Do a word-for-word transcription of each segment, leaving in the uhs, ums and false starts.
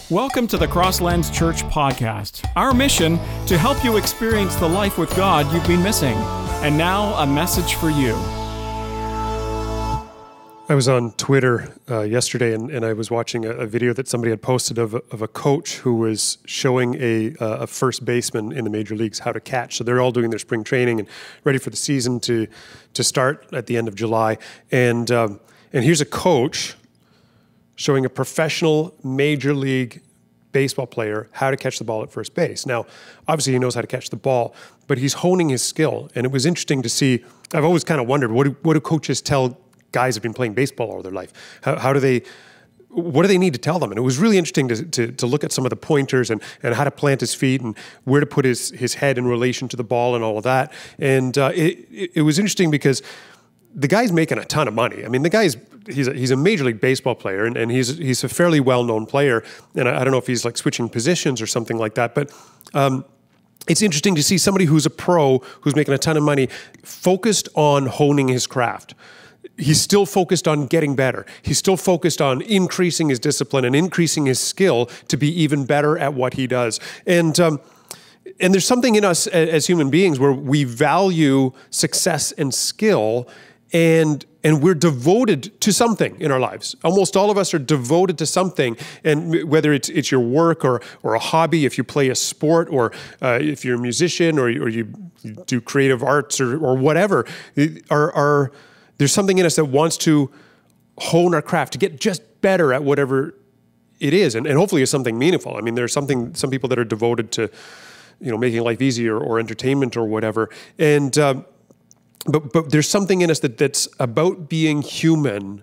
Welcome to the Crosslands Church podcast. Our mission, to help you experience the life with God you've been missing. And now, a message for you. I was on Twitter uh, yesterday, and, and I was watching a, a video that somebody had posted of, of a coach who was showing a, uh, a first baseman in the major leagues how to catch. So they're all doing their spring training and ready for the season to to start at the end of July. And um, and here's a coach showing a professional major league baseball player how to catch the ball at first base. Now, obviously he knows how to catch the ball, but he's honing his skill. And it was interesting to see. I've always kind of wondered, what do, what do coaches tell guys who've been playing baseball all their life? How, how do they, what do they need to tell them? And it was really interesting to, to, to look at some of the pointers and, and how to plant his feet and where to put his, his head in relation to the ball and all of that. And uh, it, it, it was interesting because the guy's making a ton of money. I mean, the guy's, he's a, he's a major league baseball player, and, and he's he's a fairly well-known player. And I, I don't know if he's like switching positions or something like that, but um, it's interesting to see somebody who's a pro, who's making a ton of money, focused on honing his craft. He's still focused on getting better. He's still focused on increasing his discipline and increasing his skill to be even better at what he does. And um, and there's something in us as human beings where we value success and skill, and and we're devoted to something in our lives. Almost all of us are devoted to something, and whether it's it's your work or or a hobby, if you play a sport, or uh, if you're a musician, or or you do creative arts, or or whatever, our our there's something in us that wants to hone our craft, to get just better at whatever it is, and, and hopefully it's something meaningful. I mean, there's something some people that are devoted to, you know, making life easier or entertainment or whatever, and um, but but there's something in us that that's about being human,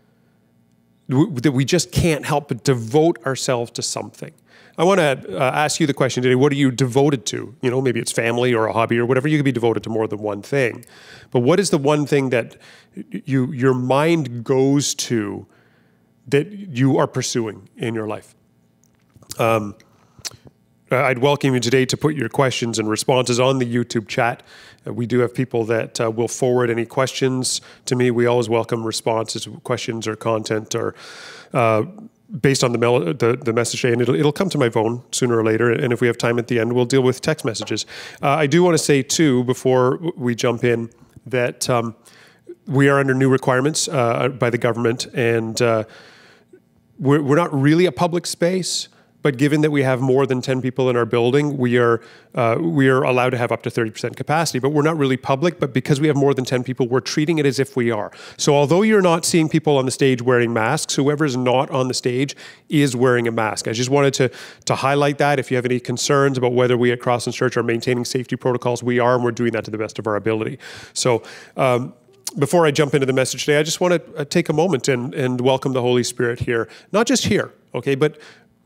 w- that we just can't help but devote ourselves to something. I want to uh, ask you the question today: what are you devoted to? You know, maybe it's family or a hobby or whatever. You could be devoted to more than one thing, but what is the one thing that you your mind goes to that you are pursuing in your life? Um, I'd welcome you today to put your questions and responses on the YouTube chat. Uh, we do have people that uh, will forward any questions to me. We always welcome responses, questions, or content, or uh, based on the, mel- the the message today, and it'll it'll come to my phone sooner or later. And if we have time at the end, we'll deal with text messages. Uh, I do want to say too, before we jump in, that um, we are under new requirements uh, by the government, and uh, we're we're not really a public space. But given that we have more than ten people in our building, we are uh, we are allowed to have up to thirty percent capacity. But we're not really public. But because we have more than ten people, we're treating it as if we are. So although you're not seeing people on the stage wearing masks, whoever is not on the stage is wearing a mask. I just wanted to to highlight that. If you have any concerns about whether we at Crosslands Church are maintaining safety protocols, we are, and we're doing that to the best of our ability. So um, before I jump into the message today, I just want to uh, take a moment and and welcome the Holy Spirit here. Not just here, okay, but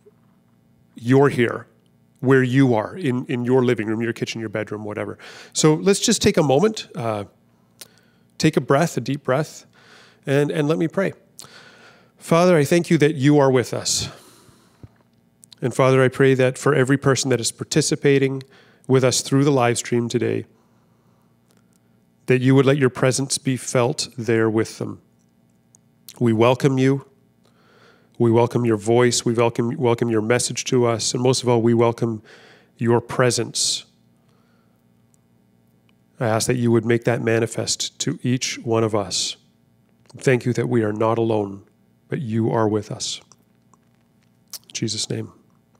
you're here, where you are, in, in your living room, your kitchen, your bedroom, whatever. So let's just take a moment, uh, take a breath, a deep breath, and, and let me pray. Father, I thank you that you are with us. And Father, I pray that for every person that is participating with us through the live stream today, that you would let your presence be felt there with them. We welcome you. We welcome your voice. We welcome welcome your message to us. And most of all, we welcome your presence. I ask that you would make that manifest to each one of us. Thank you that we are not alone, but you are with us. In Jesus' name.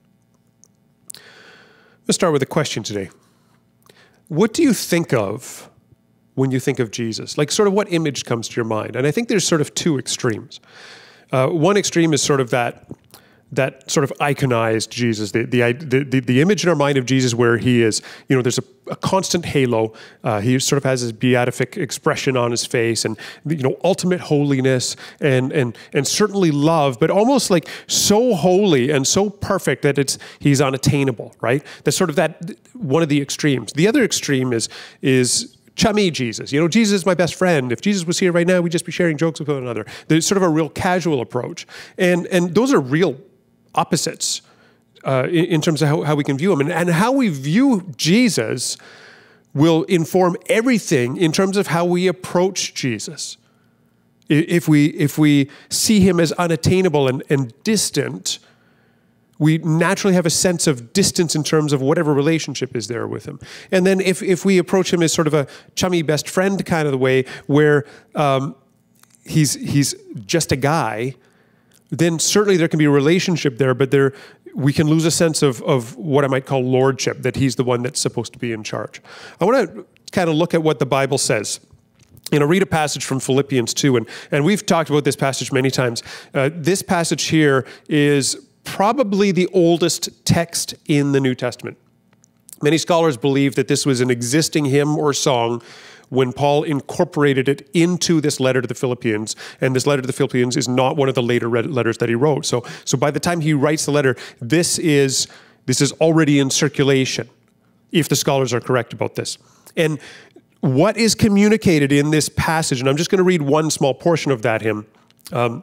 Let's start with a question today. What do you think of when you think of Jesus? Like, sort of what image comes to your mind? And I think there's sort of two extremes. Uh, one extreme is sort of that that sort of iconized Jesus, the the the, the image in our mind of Jesus where he is, you know, there's a, a constant halo. Uh, he sort of has his beatific expression on his face, and you know, ultimate holiness and and and certainly love, but almost like so holy and so perfect that it's he's unattainable, right? That's sort of that one of the extremes. The other extreme is is. Chummy Jesus. You know, Jesus is my best friend. If Jesus was here right now, we'd just be sharing jokes with one another. There's sort of a real casual approach. And and those are real opposites uh, in, in terms of how, how we can view him. And, and how we view Jesus will inform everything in terms of how we approach Jesus. If we if we see him as unattainable and, and distant, we naturally have a sense of distance in terms of whatever relationship is there with him. And then if, if we approach him as sort of a chummy best friend kind of the way where um, he's he's just a guy, then certainly there can be a relationship there, but there we can lose a sense of, of what I might call lordship, that he's the one that's supposed to be in charge. I want to kind of look at what the Bible says. You know, read a passage from Philippians two, and, and we've talked about this passage many times. Uh, this passage here is probably the oldest text in the New Testament. Many scholars believe that this was an existing hymn or song when Paul incorporated it into this letter to the Philippians, and this letter to the Philippians is not one of the later letters that he wrote. So, so by the time he writes the letter, this is this is already in circulation, if the scholars are correct about this. And what is communicated in this passage, and I'm just going to read one small portion of that hymn, um,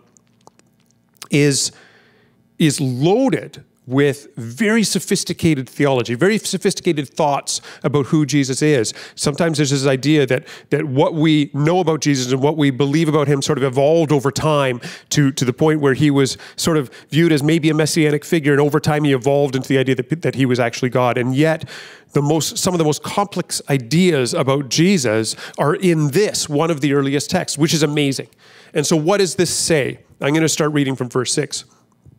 is is loaded with very sophisticated theology, very sophisticated thoughts about who Jesus is. Sometimes there's this idea that that what we know about Jesus and what we believe about him sort of evolved over time to, to the point where he was sort of viewed as maybe a messianic figure, and over time he evolved into the idea that, that he was actually God. And yet, the most some of the most complex ideas about Jesus are in this, one of the earliest texts, which is amazing. And so what does this say? I'm going to start reading from verse six.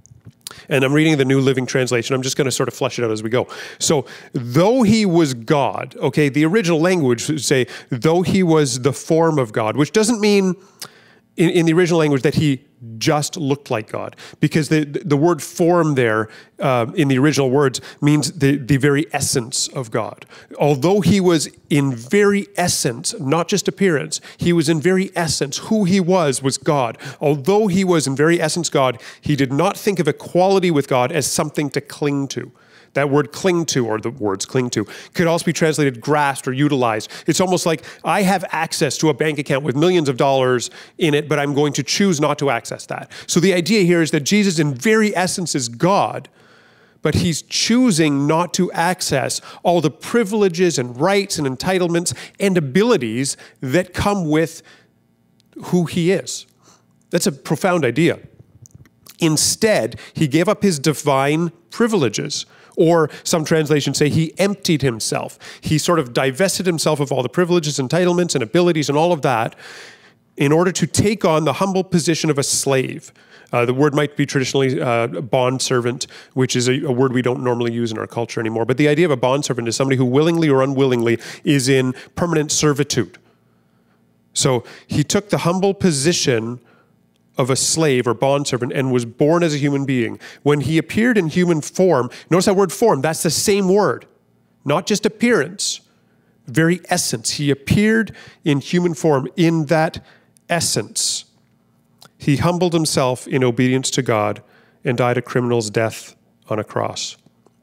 And I'm reading the New Living Translation. I'm just going to sort of flesh it out as we go. So, though he was God, okay, the original language would say, though he was the form of God, which doesn't mean in, in the original language that he just looked like God, because the the word form there uh, in the original words means the, the very essence of God. Although he was in very essence, not just appearance, he was in very essence, who he was was God. Although he was in very essence God, he did not think of equality with God as something to cling to. That word cling to, or the words cling to, could also be translated grasped or utilized. It's almost like I have access to a bank account with millions of dollars in it, but I'm going to choose not to access that. So the idea here is that Jesus in very essence is God, but he's choosing not to access all the privileges and rights and entitlements and abilities that come with who he is. That's a profound idea. Instead, he gave up his divine privileges. Or some translations say he emptied himself. He sort of divested himself of all the privileges, entitlements, and abilities and all of that in order to take on the humble position of a slave. Uh, the word might be traditionally uh, bondservant, which is a, a word we don't normally use in our culture anymore. But the idea of a bondservant is somebody who willingly or unwillingly is in permanent servitude. So he took the humble position of a slave or bondservant and was born as a human being. When he appeared in human form, notice that word form, that's the same word, not just appearance, very essence. He appeared in human form in that essence. He humbled himself in obedience to God and died a criminal's death on a cross.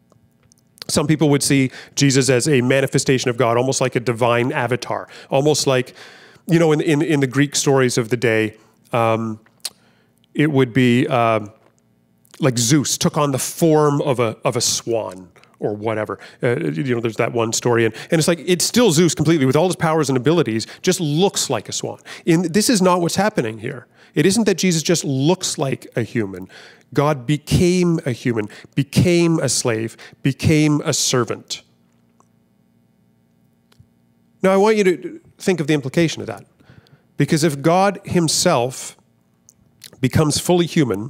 Some people would see Jesus as a manifestation of God, almost like a divine avatar, almost like, you know, in, in, in the Greek stories of the day, um, it would be uh, like Zeus took on the form of a of a swan or whatever. Uh, you know, there's that one story, and, and it's like it's still Zeus completely with all his powers and abilities, just looks like a swan. In this is not what's happening here. It isn't that Jesus just looks like a human. God became a human, became a slave, became a servant. Now, I want you to think of the implication of that, because if God himself becomes fully human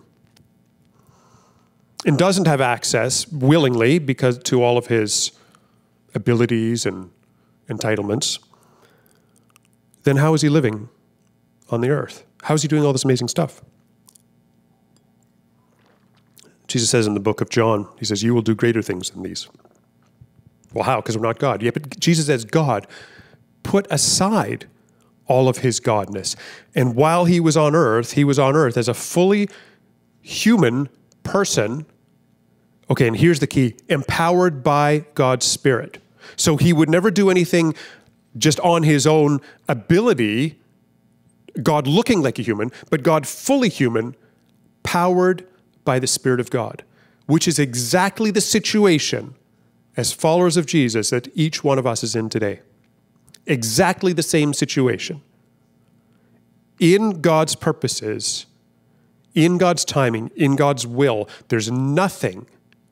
and doesn't have access willingly because to all of his abilities and entitlements, then how is he living on the earth? How is he doing all this amazing stuff? Jesus says in the book of John, he says, you will do greater things than these. Well, how? Because we're not God. Yeah, but Jesus as God put aside all of his godness. And while he was on earth, he was on earth as a fully human person. Okay, and here's the key, empowered by God's Spirit. So he would never do anything just on his own ability, God looking like a human, but God fully human, powered by the Spirit of God, which is exactly the situation as followers of Jesus that each one of us is in today. Exactly the same situation. In God's purposes, in God's timing, in God's will, there's nothing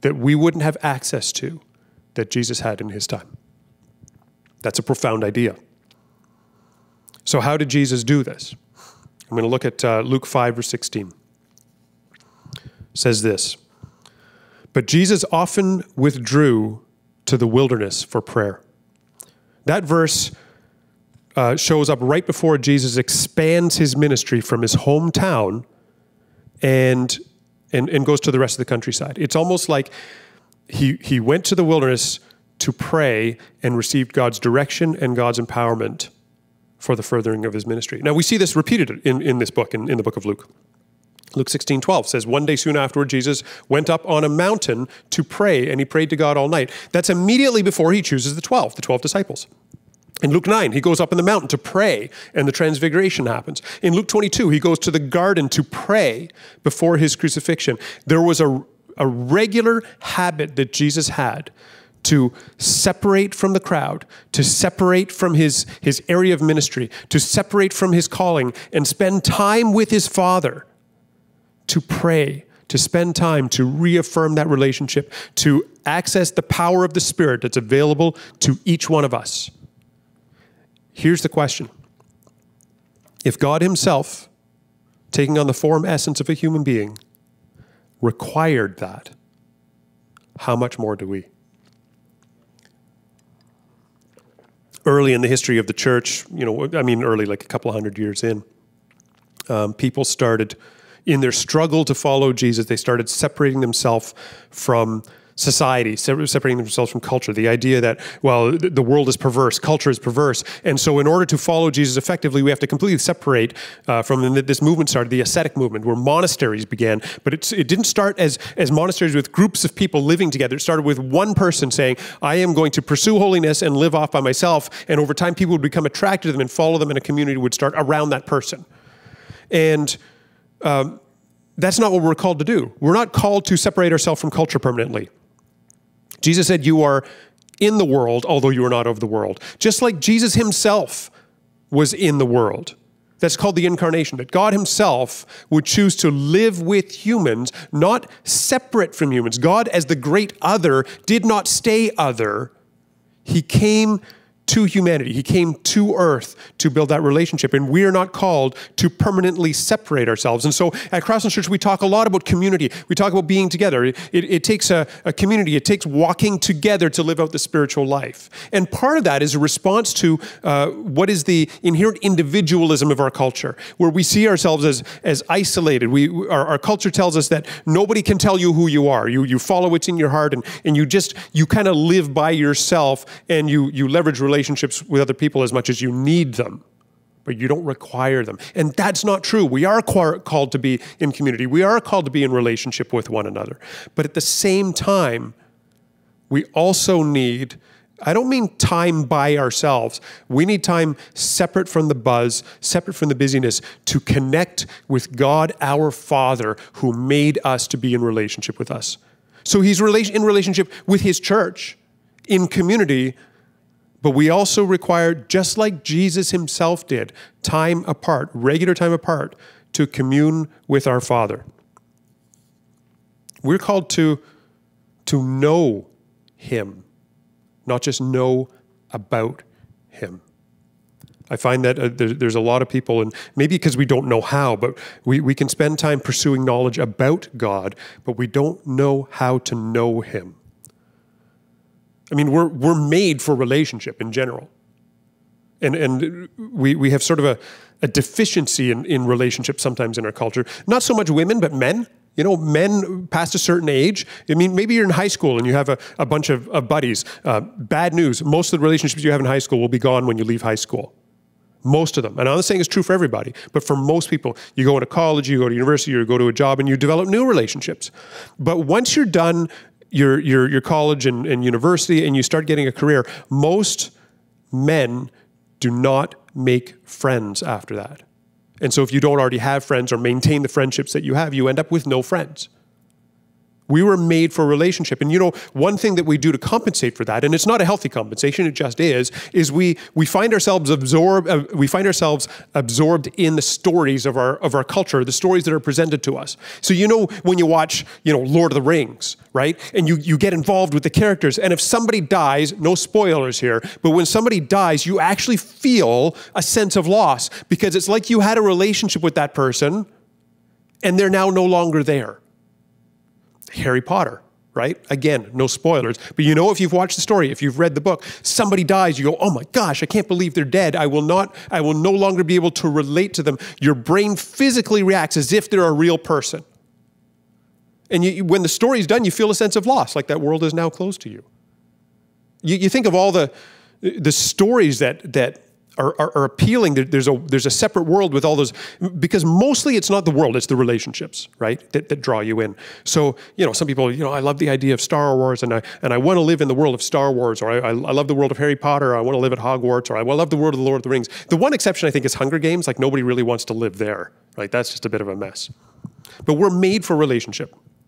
that we wouldn't have access to that Jesus had in his time. That's a profound idea. So how did Jesus do this? I'm going to look at uh, Luke five, verse sixteen. It says this, "But Jesus often withdrew to the wilderness for prayer." That verse uh, shows up right before Jesus expands his ministry from his hometown and, and, and goes to the rest of the countryside. It's almost like he, he went to the wilderness to pray and received God's direction and God's empowerment for the furthering of his ministry. Now, we see this repeated in, in this book, in, in the book of Luke. Luke sixteen twelve says, "One day soon afterward, Jesus went up on a mountain to pray, and he prayed to God all night." That's immediately before he chooses the twelve, the twelve disciples. In Luke nine, he goes up in the mountain to pray, and the transfiguration happens. In Luke twenty-two, he goes to the garden to pray before his crucifixion. There was a, a regular habit that Jesus had to separate from the crowd, to separate from his, his area of ministry, to separate from his calling, and spend time with his Father, to pray, to spend time to reaffirm that relationship, to access the power of the Spirit that's available to each one of us. Here's the question. If God himself, taking on the form essence of a human being, required that, how much more do we? Early in the history of the church, you know, I mean early, like a couple of hundred years in, um, people started, in their struggle to follow Jesus, they started separating themselves from society, separating themselves from culture. The idea that, well, the world is perverse, culture is perverse. And so in order to follow Jesus effectively, we have to completely separate uh, from, and this movement started, the ascetic movement, where monasteries began. But it's, it didn't start as, as monasteries with groups of people living together. It started with one person saying, I am going to pursue holiness and live off by myself. And over time, people would become attracted to them and follow them, and a community would start around that person. And Um, that's not what we're called to do. We're not called to separate ourselves from culture permanently. Jesus said, you are in the world, although you are not of the world. Just like Jesus himself was in the world. That's called the incarnation, that God himself would choose to live with humans, not separate from humans. God, as the great other, did not stay other. He came to humanity. He came to earth to build that relationship. And we are not called to permanently separate ourselves. And so at Crosslands Church, we talk a lot about community. We talk about being together. It, it, it takes a, a community. It takes walking together to live out the spiritual life. And part of that is a response to uh, what is the inherent individualism of our culture, where we see ourselves as, as isolated. We, our, our culture tells us that nobody can tell you who you are. You, you follow what's in your heart, and, and you just, you kind of live by yourself, and you, you leverage relationships relationships with other people as much as you need them, but you don't require them. And that's not true. We are called to be in community. We are called to be in relationship with one another. But at the same time, we also need, I don't mean time by ourselves. We need time separate from the buzz, separate from the busyness, to connect with God, our Father, who made us to be in relationship with us. So he's in relationship with his church, in community. But we also require, just like Jesus himself did, time apart, regular time apart, to commune with our Father. We're called to, to know him, not just know about him. I find that uh, there, there's a lot of people, and maybe because we don't know how, but we, we can spend time pursuing knowledge about God, but we don't know how to know him. I mean, we're we're made for relationship in general. And and we, we have sort of a, a deficiency in, in relationships sometimes in our culture. Not so much women, but men. You know, men past a certain age. I mean, maybe you're in high school and you have a, a bunch of, of buddies. Uh, bad news, most of the relationships you have in high school will be gone when you leave high school. Most of them. And I'm not saying it's true for everybody, but for most people, you go into college, you go to university, or you go to a job, and you develop new relationships. But once you're done your your your college and, and university, and you start getting a career, most men do not make friends after that. And so if you don't already have friends or maintain the friendships that you have, you end up with no friends. We were made for a relationship. And you know, one thing that we do to compensate for that, and it's not a healthy compensation, it just is, is we we find ourselves absorbed uh, we find ourselves absorbed in the stories of our of our culture, the stories that are presented to us. So you know, when you watch, you know, Lord of the Rings, right? And you you get involved with the characters, and if somebody dies, no spoilers here, but when somebody dies, you actually feel a sense of loss because it's like you had a relationship with that person and they're now no longer there. Harry Potter, right? Again, no spoilers. But you know, if you've watched the story, if you've read the book, somebody dies, you go, oh my gosh, I can't believe they're dead. I will not, I will no longer be able to relate to them. Your brain physically reacts as if they're a real person. And you, when the story's done, you feel a sense of loss, like that world is now closed to you. You, you think of all the, the stories that, that Are, are, are appealing. There's a there's a separate world with all those, because mostly it's not the world, it's the relationships, right, that, that draw you in. So, you know, some people, you know, I love the idea of Star Wars, and I and I want to live in the world of Star Wars, or I, I love the world of Harry Potter, or I want to live at Hogwarts, or I love the world of the Lord of the Rings. The one exception, I think, is Hunger Games. Like, nobody really wants to live there, right? That's just a bit of a mess. But we're made for relationship.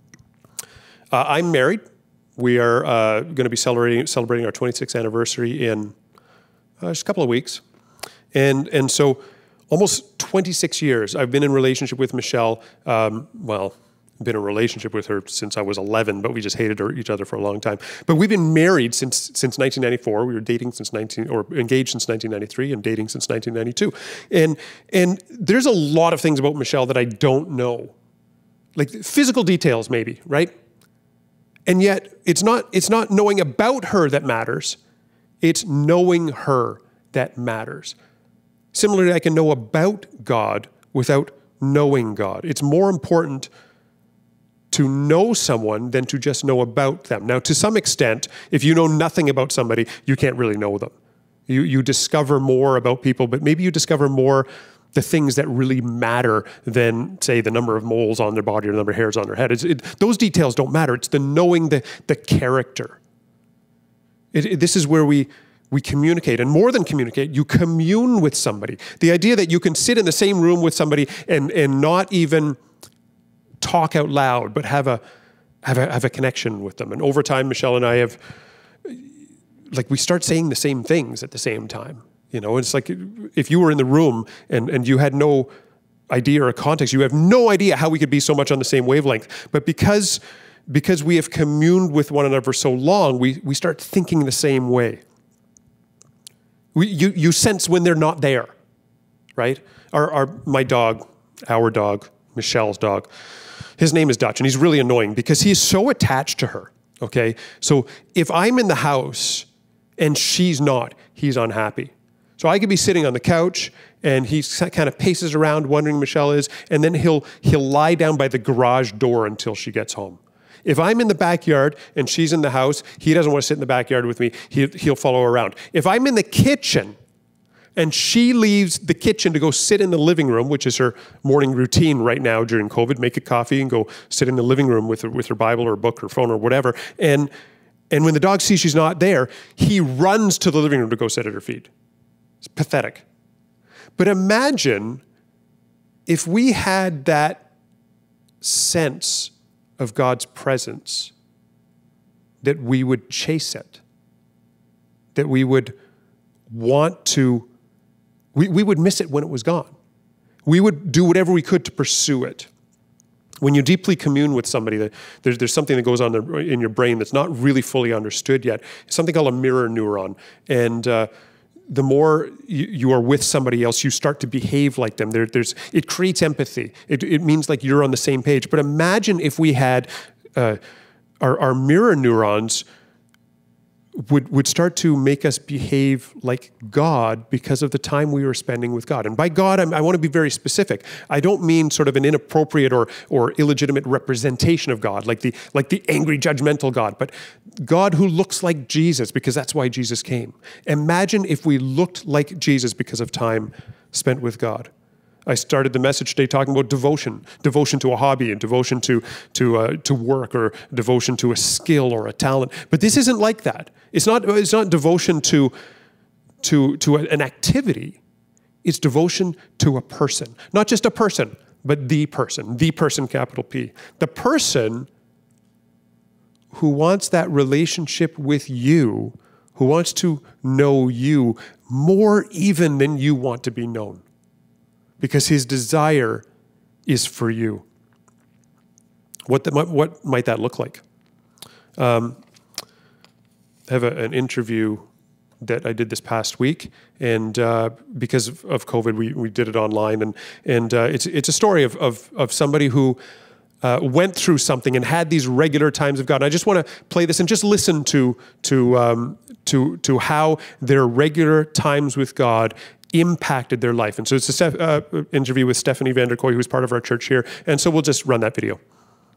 Uh, I'm married. We are uh, going to be celebrating celebrating our twenty-sixth anniversary in uh, just a couple of weeks. And and so almost twenty-six years I've been in relationship with Michelle. Um, well, been in a relationship with her since I was eleven, but we just hated her, each other for a long time. But we've been married since since nineteen ninety-four. We were dating since nineteen or engaged since nineteen ninety-three, and dating since nineteen ninety-two. And and there's a lot of things about Michelle that I don't know, like physical details maybe, right? And yet it's not it's not knowing about her that matters. It's knowing her that matters. Similarly, I can know about God without knowing God. It's more important to know someone than to just know about them. Now, to some extent, if you know nothing about somebody, you can't really know them. You, you discover more about people, but maybe you discover more the things that really matter than, say, the number of moles on their body or the number of hairs on their head. It's, it, those details don't matter. It's the knowing the, the character. It, it, this is where we... We communicate, and more than communicate, you commune with somebody. The idea that you can sit in the same room with somebody and, and not even talk out loud, but have a, have a have a connection with them. And over time, Michelle and I have, like, we start saying the same things at the same time. You know, it's like if you were in the room and, and you had no idea or context, you have no idea how we could be so much on the same wavelength. But because because we have communed with one another for so long, we we start thinking the same way. We, you, you sense when they're not there, right? Our, our, my dog, our dog, Michelle's dog, his name is Dutch, and he's really annoying because he's so attached to her, okay? So if I'm in the house and she's not, he's unhappy. So I could be sitting on the couch and he kind of paces around wondering where Michelle is, and then he'll he'll lie down by the garage door until she gets home. If I'm in the backyard and she's in the house, he doesn't want to sit in the backyard with me. He, he'll follow her around. If I'm in the kitchen and she leaves the kitchen to go sit in the living room, which is her morning routine right now during COVID, make a coffee and go sit in the living room with her, with her Bible or a book or phone or whatever. And, and when the dog sees she's not there, he runs to the living room to go sit at her feet. It's pathetic. But imagine if we had that sense of God's presence, that we would chase it, that we would want to, we, we would miss it when it was gone. We would do whatever we could to pursue it. When you deeply commune with somebody, there's, there's something that goes on in your brain that's not really fully understood yet. It's something called a mirror neuron. And uh, the more you, you are with somebody else, you start to behave like them. There, there's, it creates empathy. It, it means like you're on the same page. But imagine if we had uh, our, our mirror neurons would, would start to make us behave like God because of the time we were spending with God. And by God, I'm, I want to be very specific. I don't mean sort of an inappropriate or, or illegitimate representation of God, like the, like the angry, judgmental God, but God who looks like Jesus, because that's why Jesus came. Imagine if we looked like Jesus because of time spent with God. I started the message today talking about devotion, devotion to a hobby and devotion to to uh, to work, or devotion to a skill or a talent. But this isn't like that. It's not. It's not devotion to to to an activity. It's devotion to a person, not just a person, but the person. The person, capital P. The person who wants that relationship with you, who wants to know you more even than you want to be known, because his desire is for you. What the, what might that look like? Um, I have a, an interview that I did this past week, and uh, because of, of COVID, we, we did it online, and and uh, it's it's a story of of of somebody who uh, went through something and had these regular times of God. And I just want to play this and just listen to to um, to to how their regular times with God impacted their life. And so it's an uh, interview with Stephanie Vanderkoy, who's part of our church here, and so we'll just run that video.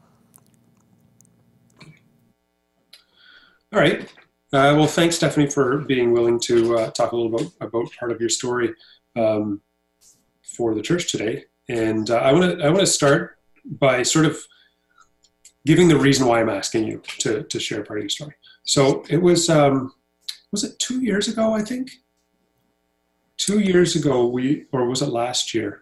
All right. Uh, well, thanks, Stephanie, for being willing to uh, talk a little bit about, about part of your story um, for the church today. And uh, I want to I want to start by sort of giving the reason why I'm asking you to to share part of your story. So it was um, was it two years ago? I think two years ago we, or was it last year?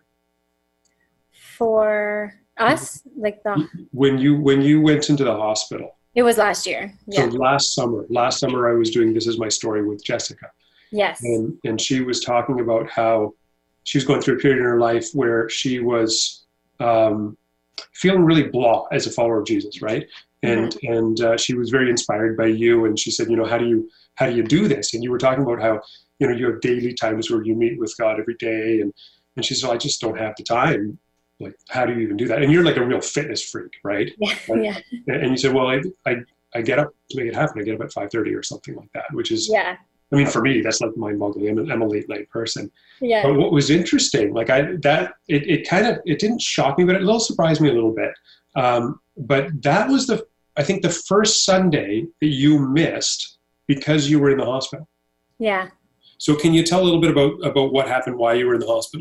For us, like the when you when you went into the hospital. It was last year. Yeah. So last summer, last summer I was doing This Is My Story with Jessica. Yes. And and she was talking about how she was going through a period in her life where she was um, feeling really blah as a follower of Jesus, right? And mm-hmm. and uh, she was very inspired by you. And she said, you know, how do you how do you do this? And you were talking about how, you know, you have daily times where you meet with God every day. And and she said, well, I just don't have the time. Like, how do you even do that? And you're like a real fitness freak, right? Yeah. Like, yeah. And you said, well, I, I, I get up to make it happen. I get up at five thirty or something like that, which is, yeah. I mean, for me, that's like mind-boggling. I'm, I'm a late night person. Yeah. But what was interesting, like I, that, it, it kind of, it didn't shock me, but it a little surprised me a little bit. Um, but that was the, I think the first Sunday that you missed because you were in the hospital. Yeah. So can you tell a little bit about, about what happened, why you were in the hospital?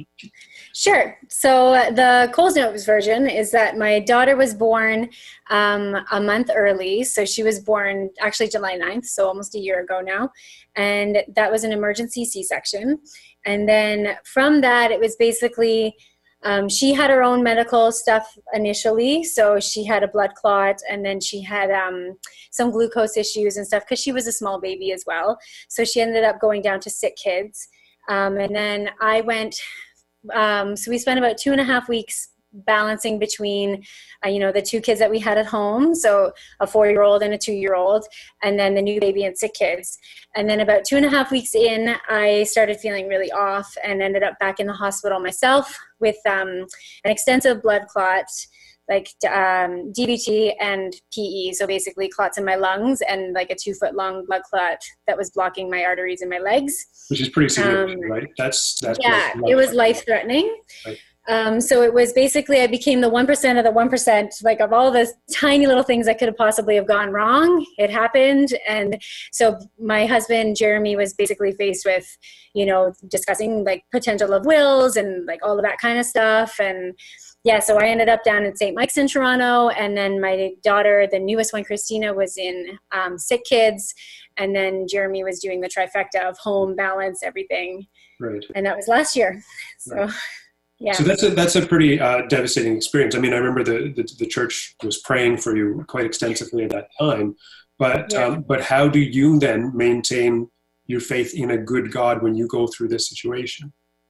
Sure. So uh, the Coles Notes version is that my daughter was born um, a month early. So she was born actually July ninth, so almost a year ago now. And that was an emergency C-section. And then from that, it was basically, um, she had her own medical stuff initially. So she had a blood clot, and then she had um, some glucose issues and stuff because she was a small baby as well. So she ended up going down to sick kids. Um, and then I went... Um, so we spent about two and a half weeks balancing between, uh, you know, the two kids that we had at home. So a four-year-old and a two-year-old, and then the new baby and sick kids. And then about two and a half weeks in, I started feeling really off and ended up back in the hospital myself with um, an extensive blood clot, like um, D V T and P E, so basically clots in my lungs and like a two-foot-long blood clot that was blocking my arteries in my legs. Which is pretty significant, um, right? That's that's yeah, it was life-threatening. Right. Um, so it was basically I became the one percent of the one percent, like of all the tiny little things that could have possibly have gone wrong. It happened, and so my husband Jeremy was basically faced with, you know, discussing like potential of wills and like all of that kind of stuff, and. Yeah, so I ended up down in Saint Mike's in Toronto, and then my daughter, the newest one, Christina, was in um, sick kids, and then Jeremy was doing the trifecta of home, balance, everything. Right. And that was last year. So, right. Yeah. So that's a that's a pretty uh, devastating experience. I mean, I remember the, the the church was praying for you quite extensively at that time, but yeah. um, but how do you then maintain your faith in a good God when you go through this situation?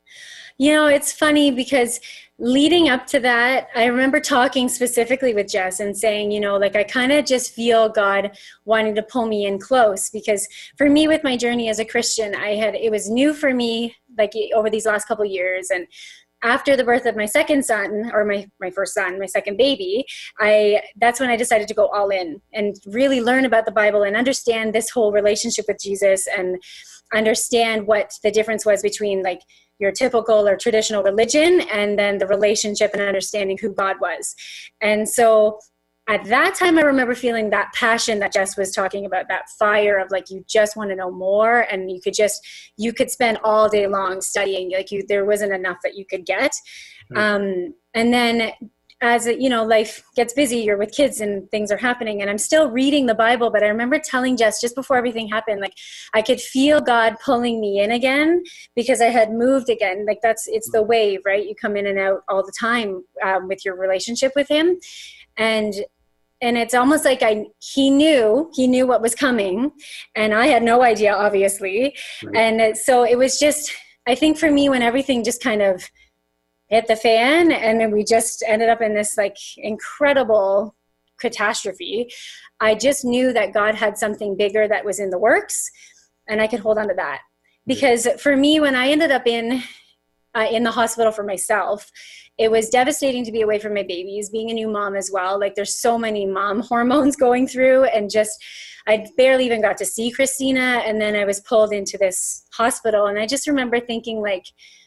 You know, it's funny because leading up to that, I remember talking specifically with Jess and saying, you know, like I kind of just feel God wanting to pull me in close, because for me with my journey as a Christian, I had, it was new for me like over these last couple of years. And after the birth of my second son, or my, my first son, my second baby, I that's when I decided to go all in and really learn about the Bible and understand this whole relationship with Jesus and understand what the difference was between like your typical or traditional religion and then the relationship and understanding who God was. And so at that time, I remember feeling that passion that Jess was talking about, that fire of like, you just want to know more, and you could just, you could spend all day long studying, like you, there wasn't enough that you could get. Mm-hmm. Um, and then as you know, life gets busy, you're with kids and things are happening, and I'm still reading the Bible, but I remember telling Jess just before everything happened, like I could feel God pulling me in again because I had moved again. Like that's, it's the wave, right? You come in and out all the time um, with your relationship with him. And and it's almost like I, he knew, he knew what was coming, and I had no idea, obviously. Right. And so it was just, I think for me, when everything just kind of hit the fan, and then we just ended up in this like incredible catastrophe, I just knew that God had something bigger that was in the works, and I could hold on to that. Because for me, when I ended up in, uh, in the hospital for myself, it was devastating to be away from my babies, being a new mom as well. Like there's so many mom hormones going through, and just, I barely even got to see Christina. And then I was pulled into this hospital. And I just remember thinking like,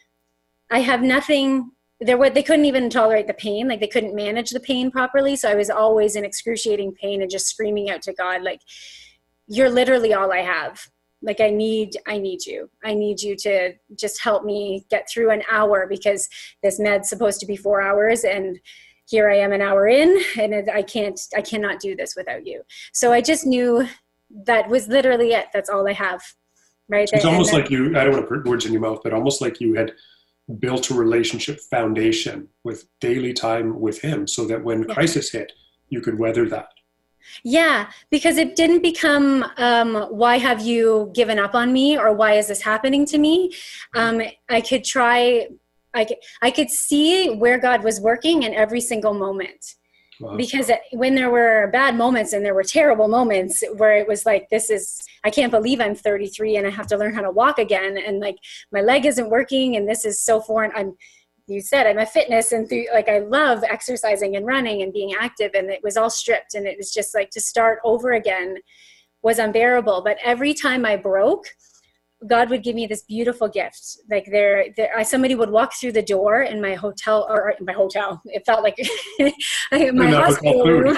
I have nothing, there were, they couldn't even tolerate the pain. Like they couldn't manage the pain properly. So I was always in excruciating pain and just screaming out to God, like, you're literally all I have. Like, I need, I need you. I need you to just help me get through an hour, because this med's supposed to be four hours and here I am an hour in, and it, I can't, I cannot do this without you. So I just knew that was literally it. That's all I have. Right. It's and almost that, like you, I don't want to put words in your mouth, but almost like you had built a relationship foundation with daily time with him, so that when yeah. crisis hit, you could weather that. Yeah, because it didn't become, um, why have you given up on me, or why is this happening to me? Um, I could try, I could, I could see where God was working in every single moment. Wow. Because when there were bad moments, and there were terrible moments where it was like, this is, I can't believe I'm thirty-three and I have to learn how to walk again. And like, my leg isn't working, and this is so foreign. I'm, you said I'm a fitness and th- like I love exercising and running and being active, and it was all stripped, and it was just like to start over again was unbearable. But every time I broke, God would give me this beautiful gift. Like there, there I, somebody would walk through the door in my hotel, or my hotel. It felt like my hospital room.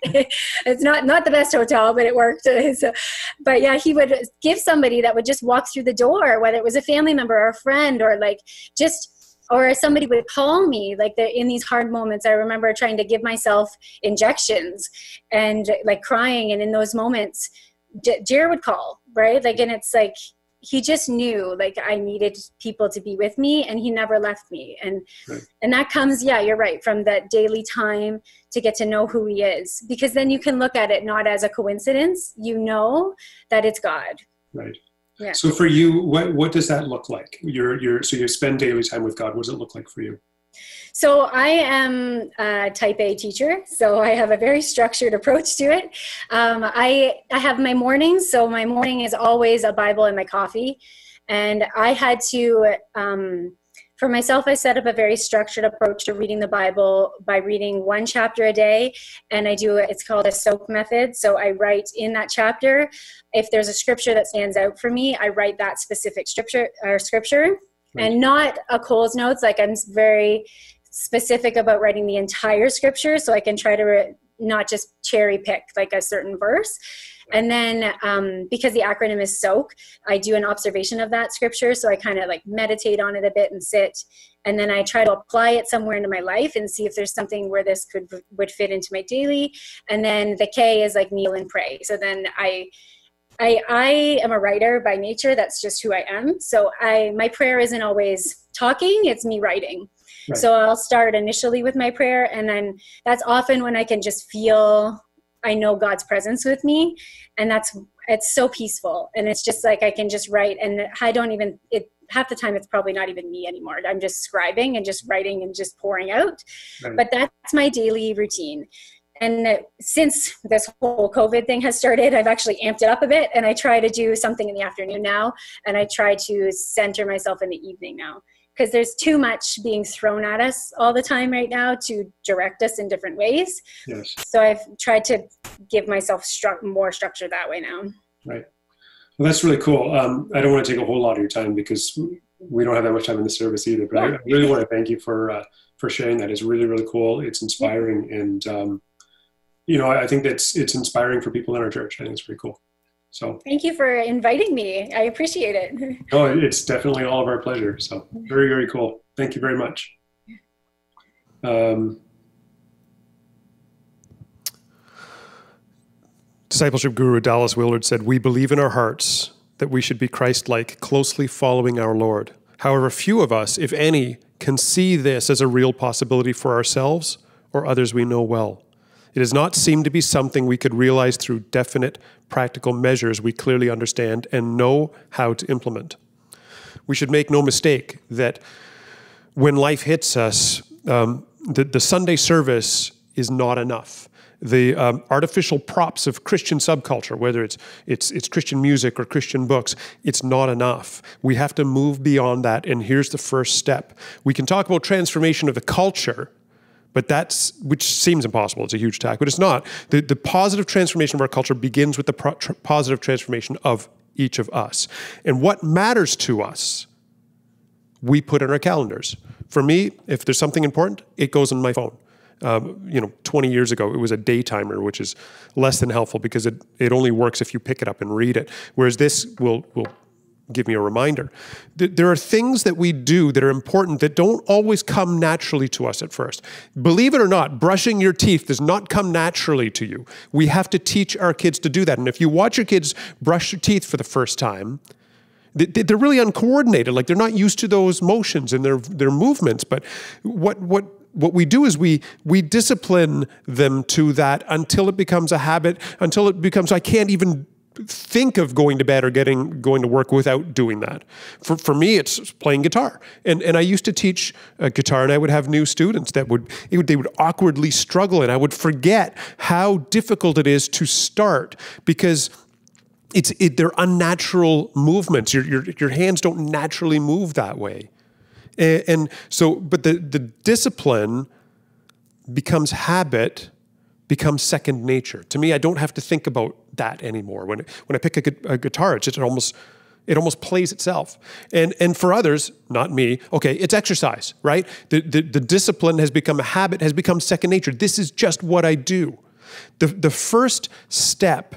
It's not, not the best hotel, but it worked. So, but yeah, he would give somebody that would just walk through the door, whether it was a family member or a friend, or like just, or somebody would call me. Like the, in these hard moments, I remember trying to give myself injections and like crying. And in those moments, J- Jared would call, right? Like, and it's like, he just knew like I needed people to be with me, and he never left me. And, right. and that comes, yeah, you're right, from that daily time to get to know who he is, because then you can look at it not as a coincidence, you know that it's God. Right. Yeah. So for you, what, what does that look like? You're, you're, so you spend daily time with God. What does it look like for you? So I am a type A teacher, so I have a very structured approach to it. Um, I, I have my mornings, so my morning is always a Bible and my coffee. And I had to, um, for myself, I set up a very structured approach to reading the Bible by reading one chapter a day. And I do, it's called a SOAP method. So I write in that chapter, if there's a scripture that stands out for me, I write that specific scripture or scripture. Right. And not a Coles Notes. Like I'm very specific about writing the entire scripture, so I can try to re- not just cherry pick like a certain verse. And then um, because the acronym is SOAK, I do an observation of that scripture. So I kind of like meditate on it a bit and sit. And then I try to apply it somewhere into my life and see if there's something where this could would fit into my daily. And then the K is like kneel and pray. So then I I, I am a writer by nature. That's just who I am. So I my prayer isn't always talking, it's me writing. Right. So I'll start initially with my prayer, and then that's often when I can just feel, I know God's presence with me, and that's, it's so peaceful. And it's just like, I can just write, and I don't even, it half the time it's probably not even me anymore. I'm just scribing and just writing and just pouring out. Right. But that's my daily routine. And since this whole COVID thing has started, I've actually amped it up a bit, and I try to do something in the afternoon now, and I try to center myself in the evening now. Because there's too much being thrown at us all the time right now to direct us in different ways. Yes. So I've tried to give myself stru- more structure that way now. Right. Well, that's really cool. Um, I don't want to take a whole lot of your time because we don't have that much time in the service either. But yeah. I really want to thank you for uh, for sharing that. It's really, really cool. It's inspiring. Yeah. And, um, you know, I think that's it's inspiring for people in our church. I think it's pretty cool. So thank you for inviting me. I appreciate it. Oh, it's definitely all of our pleasure. So very, very cool. Thank you very much. Um, Discipleship guru Dallas Willard said, "We believe in our hearts that we should be Christ-like, closely following our Lord. However, few of us, if any, can see this as a real possibility for ourselves or others we know well. It does not seem to be something we could realize through definite practical measures we clearly understand and know how to implement. We should make no mistake that when life hits us, um, the, the Sunday service is not enough. The um, artificial props of Christian subculture, whether it's, it's it's Christian music or Christian books, it's not enough. We have to move beyond that, and here's the first step. We can talk about transformation of the culture, but that's, which seems impossible, it's a huge task, but it's not. The, the positive transformation of our culture begins with the pro- tr- positive transformation of each of us. And what matters to us, we put in our calendars. For me, if there's something important, it goes on my phone. Um, you know, twenty years ago, it was a day timer, which is less than helpful because it, it only works if you pick it up and read it. Whereas this will, will give me a reminder. There are things that we do that are important that don't always come naturally to us at first. Believe it or not, brushing your teeth does not come naturally to you. We have to teach our kids to do that. And if you watch your kids brush their teeth for the first time, they're really uncoordinated. Like they're not used to those motions and their their movements. But what what what we do is we we discipline them to that until it becomes a habit, until it becomes, I can't even think of going to bed or getting going to work without doing that. For for me, it's playing guitar. And and I used to teach uh, guitar, and I would have new students that would, it would they would awkwardly struggle, and I would forget how difficult it is to start because It's it, they're unnatural movements. Your your your hands don't naturally move that way, and, and so. But the the discipline becomes habit, becomes second nature. To me, I don't have to think about that anymore. When when I pick a, a guitar, it just it almost it almost plays itself. And and for others, not me, okay, it's exercise, right? The the, the discipline has become a habit, has become second nature. This is just what I do. The the first step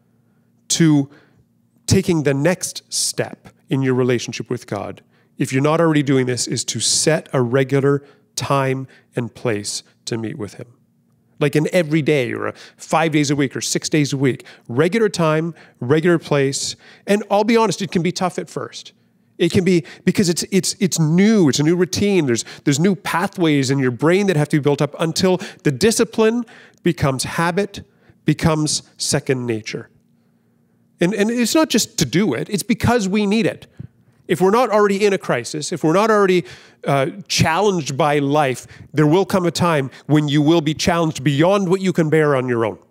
to taking the next step in your relationship with God, if you're not already doing this, is to set a regular time and place to meet with him. Like an every day or a five days a week or six days a week. Regular time, regular place. And I'll be honest, it can be tough at first. It can be because it's it's it's new. It's a new routine. There's there's new pathways in your brain that have to be built up until the discipline becomes habit, becomes second nature. And, and it's not just to do it, it's because we need it. If we're not already in a crisis, if we're not already uh, challenged by life, there will come a time when you will be challenged beyond what you can bear on your own.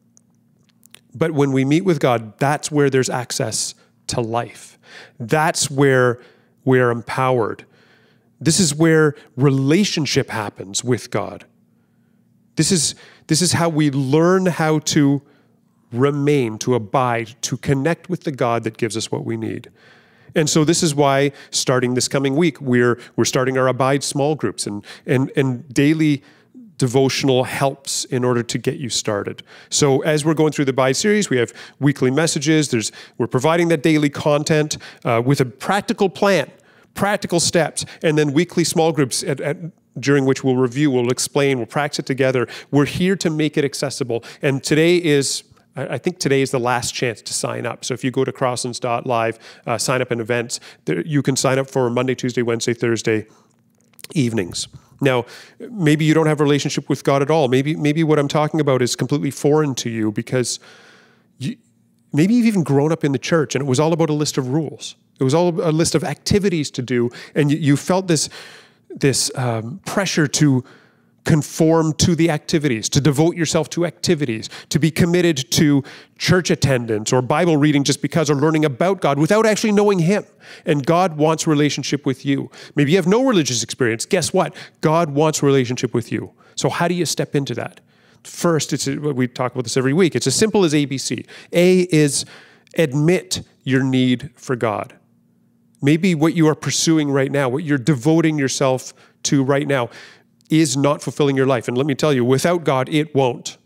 But when we meet with God, that's where there's access to life. That's where we're empowered. This is where relationship happens with God. This is, this is how we learn how to remain, to abide, to connect with the God that gives us what we need. And so this is why starting this coming week, we're we're starting our Abide small groups and and and daily devotional helps in order to get you started. So as we're going through the Abide series, we have weekly messages. There's we're providing that daily content uh, with a practical plan, practical steps, and then weekly small groups at, at during which we'll review, we'll explain, we'll practice it together. We're here to make it accessible. And today is I think today is the last chance to sign up. So if you go to crosslands dot live, uh, sign up in events, there, you can sign up for Monday, Tuesday, Wednesday, Thursday evenings. Now, maybe you don't have a relationship with God at all. Maybe maybe what I'm talking about is completely foreign to you because you, maybe you've even grown up in the church and it was all about a list of rules. It was all a list of activities to do, and you, you felt this, this um, pressure to conform to the activities, to devote yourself to activities, to be committed to church attendance or Bible reading just because, or learning about God without actually knowing him. And God wants relationship with you. Maybe you have no religious experience. Guess what? God wants relationship with you. So how do you step into that? First, it's we talk about this every week. It's as simple as A B C. A is admit your need for God. Maybe what you are pursuing right now, what you're devoting yourself to right now, is not fulfilling your life. And let me tell you, without God, it won't.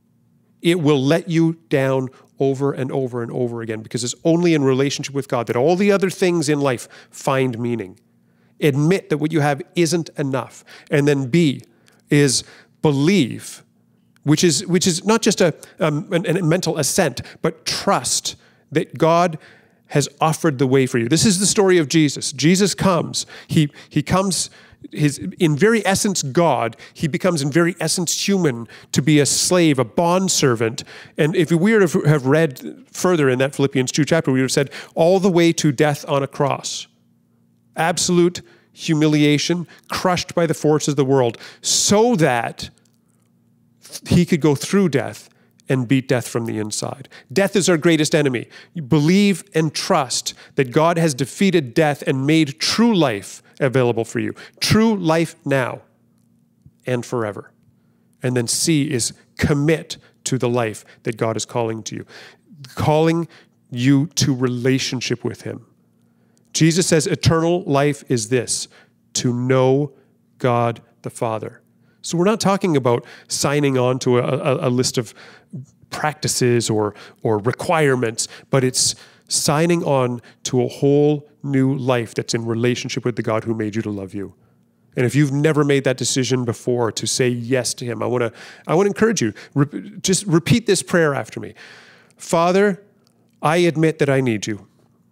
It will let you down over and over and over again because it's only in relationship with God that all the other things in life find meaning. Admit that what you have isn't enough. And then B is believe, which is which is not just a, um, a, a mental assent, but trust that God has offered the way for you. This is the story of Jesus. Jesus comes. He he comes his in very essence God, he becomes in very essence human to be a slave, a bondservant. And if we were to have read further in that Philippians two chapter, we would have said all the way to death on a cross. Absolute humiliation, crushed by the forces of the world, so that he could go through death and beat death from the inside. Death is our greatest enemy. You believe and trust that God has defeated death and made true life available for you. True life now and forever. And then C is commit to the life that God is calling to you. Calling you to relationship with him. Jesus says eternal life is this, to know God the Father. So we're not talking about signing on to a, a, a list of practices or, or requirements, but it's signing on to a whole new life that's in relationship with the God who made you to love you. And if you've never made that decision before to say yes to him, I want to I want to encourage you, re- just repeat this prayer after me. Father, I admit that I need you.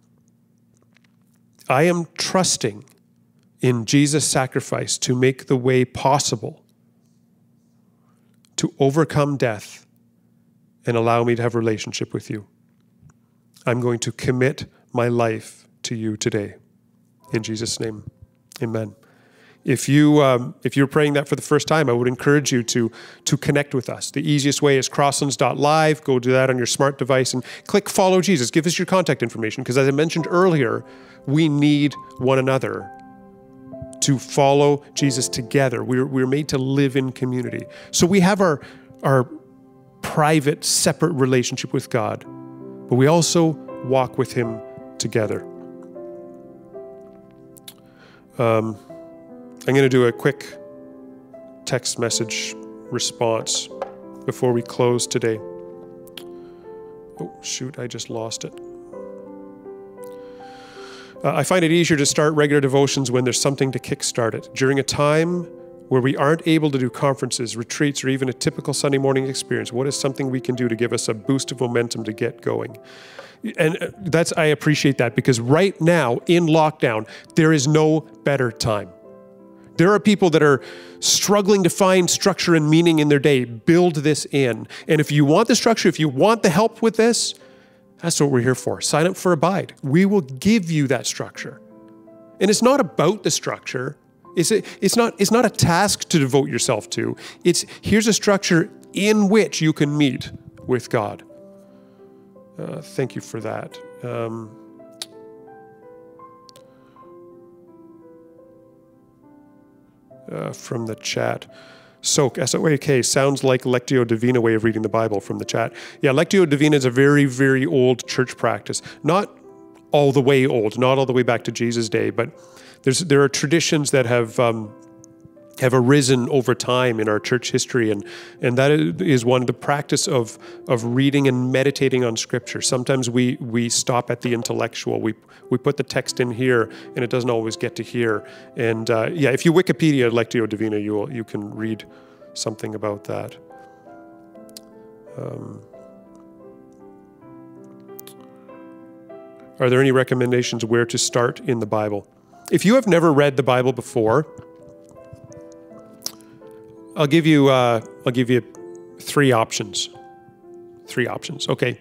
I am trusting in Jesus' sacrifice to make the way possible to overcome death and allow me to have a relationship with you. I'm going to commit my life to you today. In Jesus' name, amen. If, you, um, if you're praying that for the first time, I would encourage you to, to connect with us. The easiest way is crosslands dot live. Go do that on your smart device and click Follow Jesus. Give us your contact information because as I mentioned earlier, we need one another to follow Jesus together. We're, we're made to live in community. So we have our, our private, separate relationship with God, but we also walk with him together. Um, I'm going to do a quick text message response before we close today. Oh, shoot, I just lost it. Uh, I find it easier to start regular devotions when there's something to kickstart it. During a time where we aren't able to do conferences, retreats, or even a typical Sunday morning experience, what is something we can do to give us a boost of momentum to get going? And that's, I appreciate that because right now in lockdown, there is no better time. There are people that are struggling to find structure and meaning in their day. Build this in. And if you want the structure, if you want the help with this, that's what we're here for. Sign up for Abide. We will give you that structure. And it's not about the structure. It's, a, it's, not, it's not a task to devote yourself to. It's here's a structure in which you can meet with God. Uh, thank you for that. Um, uh, from the chat. Soak, S O A K, sounds like Lectio Divina way of reading the Bible from the chat. Yeah, Lectio Divina is a very, very old church practice. Not all the way old, not all the way back to Jesus' day, but there's there are traditions that have um, have arisen over time in our church history, and and that is one, the practice of of reading and meditating on Scripture. Sometimes we we stop at the intellectual. We we put the text in here, and it doesn't always get to here. And uh, yeah, if you Wikipedia Lectio Divina, you will, you can read something about that. Um, are there any recommendations where to start in the Bible? If you have never read the Bible before, I'll give you uh, I'll give you three options. Three options. Okay.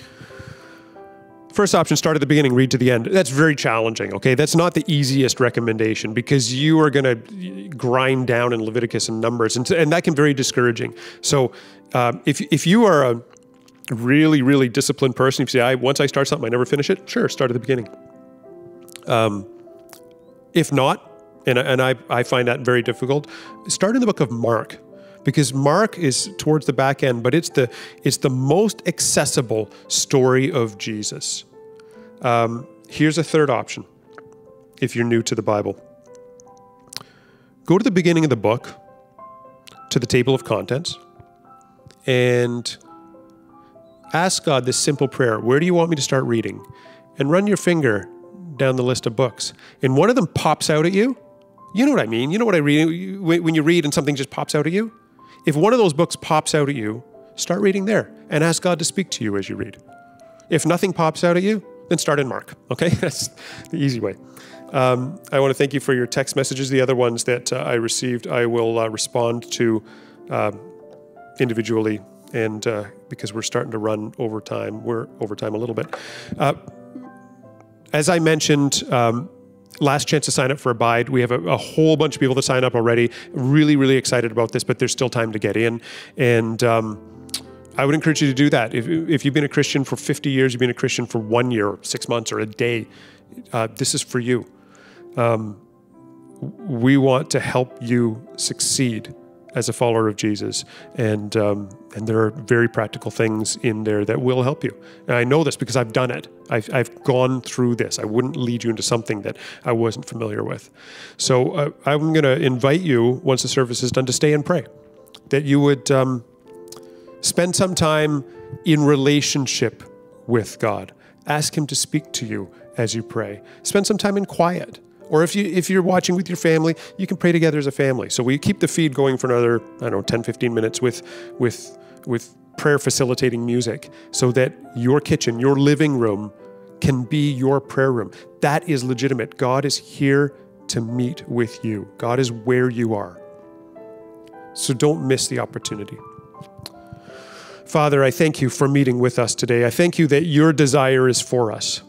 First option, start at the beginning, read to the end. That's very challenging, okay? That's not the easiest recommendation because you are going to grind down in Leviticus and Numbers, and, and that can be very discouraging. So uh, if if you are a really, really disciplined person, if you say, I, once I start something, I never finish it, sure, start at the beginning. Um, if not, and, and I, I find that very difficult, start in the book of Mark. Because Mark is towards the back end, but it's the it's the most accessible story of Jesus. Um, here's a third option, if you're new to the Bible. Go to the beginning of the book, to the table of contents, and ask God this simple prayer, where do you want me to start reading? And run your finger down the list of books. And one of them pops out at you. You know what I mean. You know what I read when you read and something just pops out at you? If one of those books pops out at you, start reading there and ask God to speak to you as you read. If nothing pops out at you, then start in Mark, okay? That's the easy way. Um, I want to thank you for your text messages. The other ones that uh, I received, I will uh, respond to uh, individually, and uh, because we're starting to run overtime, we're overtime a little bit. Uh, as I mentioned, um, last chance to sign up for Abide. We have a, a whole bunch of people that sign up already. Really, really excited about this, but there's still time to get in. And um, I would encourage you to do that. If, if you've been a Christian for fifty years, you've been a Christian for one year, or six months, or a day, uh, this is for you. Um, we want to help you succeed as a follower of Jesus. And um, and there are very practical things in there that will help you. And I know this because I've done it. I've, I've gone through this. I wouldn't lead you into something that I wasn't familiar with. So uh, I'm going to invite you, once the service is done, to stay and pray. That you would um, spend some time in relationship with God. Ask Him to speak to you as you pray. Spend some time in quiet. Or if you if you're watching with your family, you can pray together as a family. So we keep the feed going for another, I don't know, ten, fifteen minutes with with with prayer facilitating music, so that your kitchen, your living room can be your prayer room. That is legitimate. God is here to meet with you. God is where you are. So don't miss the opportunity. Father, I thank you for meeting with us today. I thank you that your desire is for us.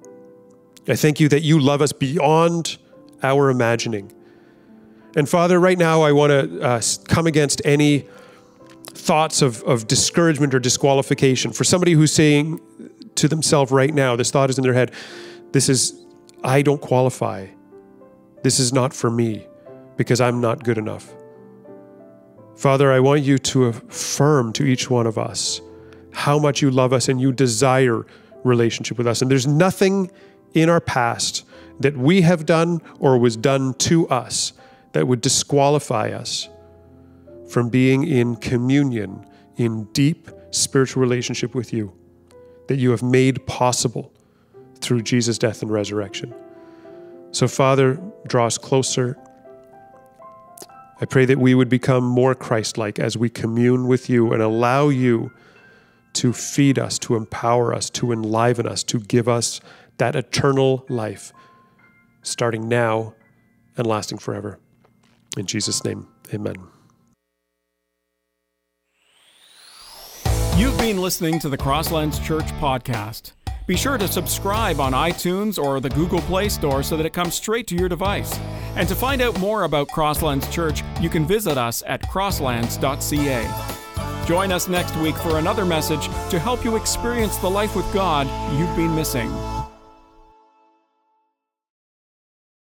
I thank you that you love us beyond our imagining. And Father, right now I want to uh, come against any thoughts of, of discouragement or disqualification. For somebody who's saying to themselves right now, this thought is in their head, this is, I don't qualify. This is not for me because I'm not good enough. Father, I want you to affirm to each one of us how much you love us and you desire relationship with us. And there's nothing in our past that we have done or was done to us that would disqualify us from being in communion, in deep spiritual relationship with you, that you have made possible through Jesus' death and resurrection. So Father, draw us closer. I pray that we would become more Christ-like as we commune with you and allow you to feed us, to empower us, to enliven us, to give us that eternal life, starting now and lasting forever. In Jesus' name, amen. You've been listening to the Crosslands Church podcast. Be sure to subscribe on iTunes or the Google Play Store so that it comes straight to your device. And to find out more about Crosslands Church, you can visit us at crosslands dot c a. Join us next week for another message to help you experience the life with God you've been missing.